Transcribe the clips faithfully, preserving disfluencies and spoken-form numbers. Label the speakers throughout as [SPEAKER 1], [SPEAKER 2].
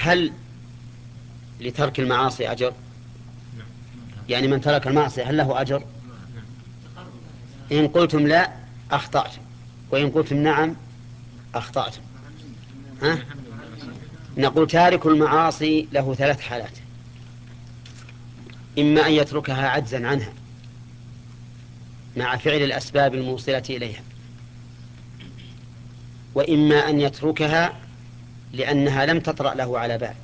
[SPEAKER 1] هل لترك المعاصي أجر؟ يعني من ترك المعصية هل له أجر؟ إن قلتم لا أخطأتم، وإن قلتم نعم أخطأتم. ها؟ نقول تارك المعاصي له ثلاث حالات: إما أن يتركها عجزا عنها مع فعل الأسباب الموصلة إليها، وإما أن يتركها لأنها لم تطرأ له على بال،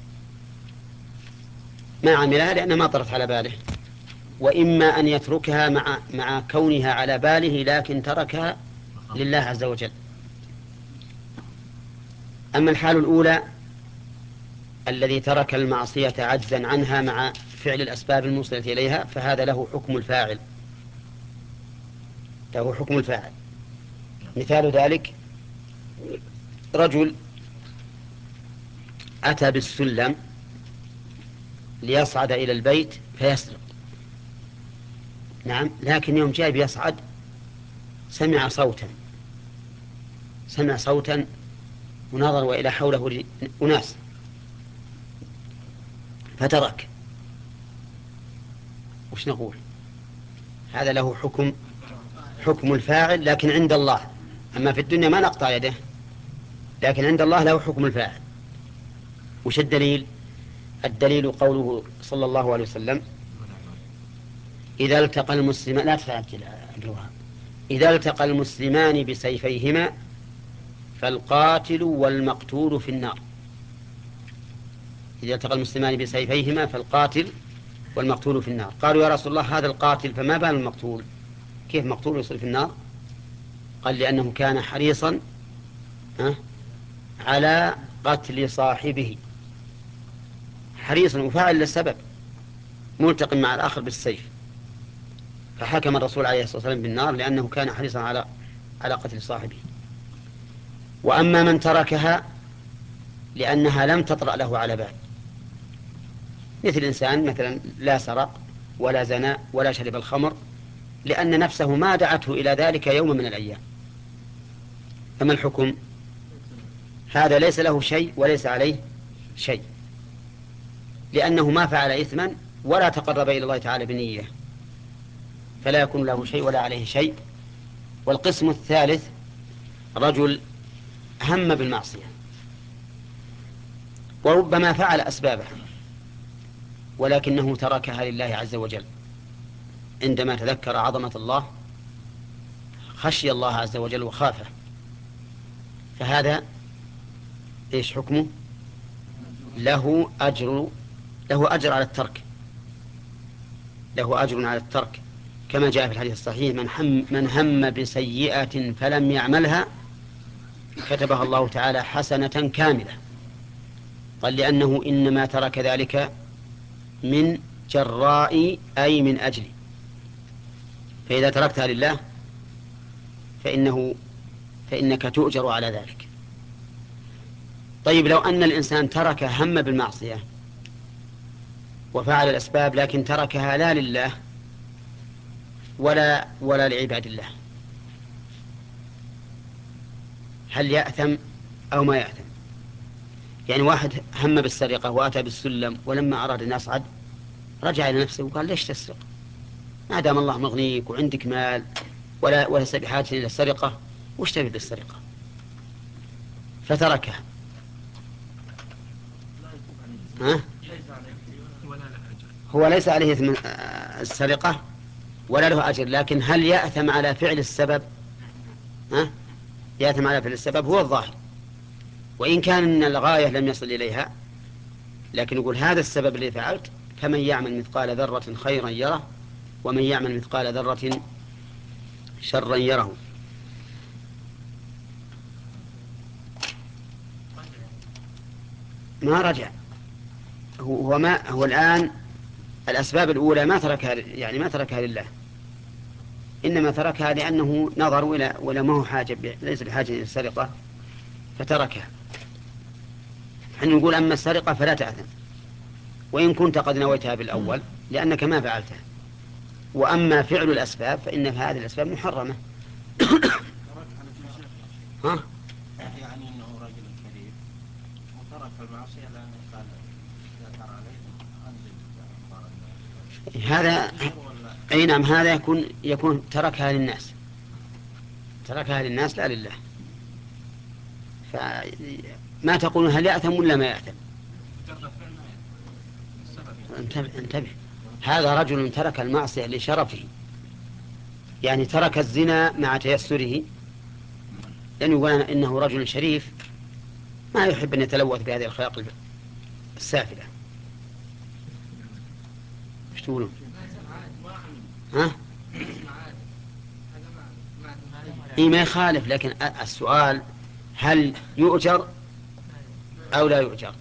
[SPEAKER 1] ما عملها لأنها ما طرت على باله، وإما أن يتركها مع, مع كونها على باله لكن تركها لله عز وجل. أما الحال الأولى الذي ترك المعصية عجزا عنها مع فعل الأسباب الموصلة إليها، فهذا له حكم الفاعل، له حكم الفاعل. مثال ذلك رجل أتى بالسلم ليصعد إلى البيت فيسرق، نعم، لكن يوم جاء بيصعد سمع صوتا سمع صوتا ونظر وإلى حوله أناس فترك. وش نقول؟ هذا له حكم حكم الفاعل لكن عند الله. أما في الدنيا ما نقطع يده، لكن عند الله له حكم الفاعل. وش الدليل؟ الدليل قوله صلى الله عليه وسلم: إذا التقى المسلمان، لا تتعجل عبد الوهاب، إذا التقى المسلمان بسيفيهما فالقاتل والمقتول في النار. إذا التقى المسلمان بسيفيهما فالقاتل والمقتول في النار. قالوا يا رسول الله هذا القاتل فما بال المقتول؟ كيف مقتول يصير في النار؟ قال لأنه كان حريصا على قتل صاحبه، حريصا وفاعل للسبب، ملتقم مع الآخر بالسيف، فحكم الرسول عليه الصلاة والسلام بالنار لأنه كان حريصا على على قتل صاحبه. وأما من تركها لأنها لم تطرأ له على بال، مثل إنسان مثلا لا سرق ولا زنى ولا شرب الخمر لأن نفسه ما دعته إلى ذلك يوم من الأيام، فما الحكم؟ هذا ليس له شيء وليس عليه شيء، لأنه ما فعل إثما ولا تقرب إلى الله تعالى بنية، فلا يكون له شيء ولا عليه شيء. والقسم الثالث رجل هم بالمعصية وربما فعل أسبابها ولكنه تركها لله عز وجل عندما تذكر عظمة الله، خشي الله عز وجل وخافه، فهذا إيش حكمه؟ له أجر له أجر على الترك، له أجر على الترك كما جاء في الحديث الصحيح: من هم, من هم بسيئة فلم يعملها كتبها الله تعالى حسنة كاملة. قال لأنه إنما ترك ذلك من جراء أي من أجل، فإذا تركتها لله فإنه فإنك تؤجر على ذلك. طيب لو أن الإنسان ترك هم بالمعصية وفعل الأسباب لكن تركها لا لله ولا ولا لعباد الله، هل يأثم أو ما يأثم؟ يعني واحد هم بالسرقة وأتى بالسلم ولما أراد أن يصعد رجع إلى نفسه وقال ليش تسرق ما دام الله مغنيك وعندك مال ولا وليس بحاجة إلى السرقة، وش تبي بالسرقة؟ فتركها. ها؟ هو ليس عليه إثم السرقة ولا له أجر، لكن هل يأثم على فعل السبب؟ ها؟ يأثم على فعل السبب هو الظاهر، وإن كان الغاية لم يصل إليها، لكن يقول هذا السبب الذي فعلت، فمن يعمل مثقال ذرة خيرا يره ومن يعمل مثقال ذرة شرا يره. ما رجع، هو ما هو الآن الأسباب الأولى ما تركها، يعني ما تركها لله، إنما تركها لأنه نظر إلى ولا ما هو حاجة، ليس بحاجة إلى السرقة فتركها. حين نقول أما السرقة فلا تأثم وإن كنت قد نويتها بالأول لأنك ما فعلتها. وأما فعل الأسباب فإن هذه الأسباب محرمة.
[SPEAKER 2] ها؟ يعني أنه رجل كريم وترك
[SPEAKER 1] هذا أي نعم، هذا يكون يكون تركها للناس، تركها للناس لا لله. فما تقولون هل يأثم ولا ما يأثم؟ انتبه, انتبه. هذا رجل ترك المعصية لشرفه، يعني ترك الزنا مع تيسره، لأنه يقول إنه رجل شريف ما يحب أن يتلوث بهذه الخلاق السافلة. ايش تقولون؟ ها؟ إيه ما يخالف، لكن السؤال هل يؤجر أو لا يؤجر؟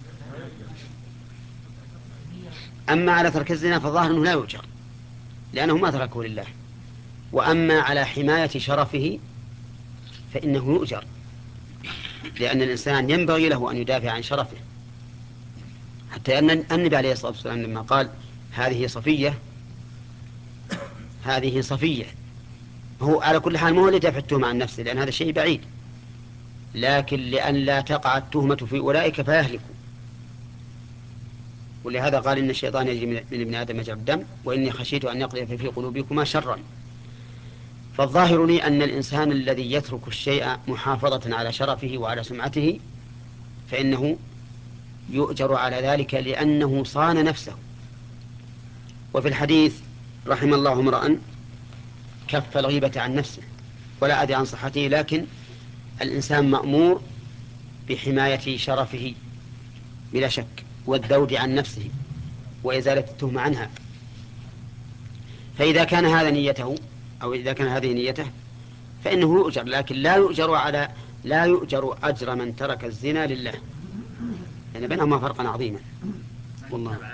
[SPEAKER 1] أما على ترك الزنا فالظاهر أنه لا يؤجر لأنه ما تركه لله، وأما على حماية شرفه فإنه يؤجر، لأن الإنسان ينبغي له أن يدافع عن شرفه. حتى أن النبي عليه الصلاة والسلام لما قال هذه صفية هذه صفية، هو على كل حال ما هو اللي دافع التهمة عن نفسه، لأن هذا شيء بعيد، لكن لأن لا تقع التهمة في أولئك فيهلكوا. ولهذا قال إن الشيطان يجري من ابن آدم مجرى الدم وإني خشيت أن يقذف في قلوبكما شرا. فالظاهر لي أن الإنسان الذي يترك الشيء محافظة على شرفه وعلى سمعته فإنه يؤجر على ذلك لأنه صان نفسه. وفي الحديث رحم الله امرأ كف الغيبة عن نفسه، ولا أدري عن صحته، لكن الإنسان مأمور بحماية شرفه بلا شك، والذود عن نفسه وإزالة التهمة عنها. فإذا كان هذا نيته أو إذا كان هذه نيته فإنه يؤجر، لكن لا يؤجر على لا يؤجر أجر من ترك الزنا لله، يعني بينهما فرقا عظيما والله.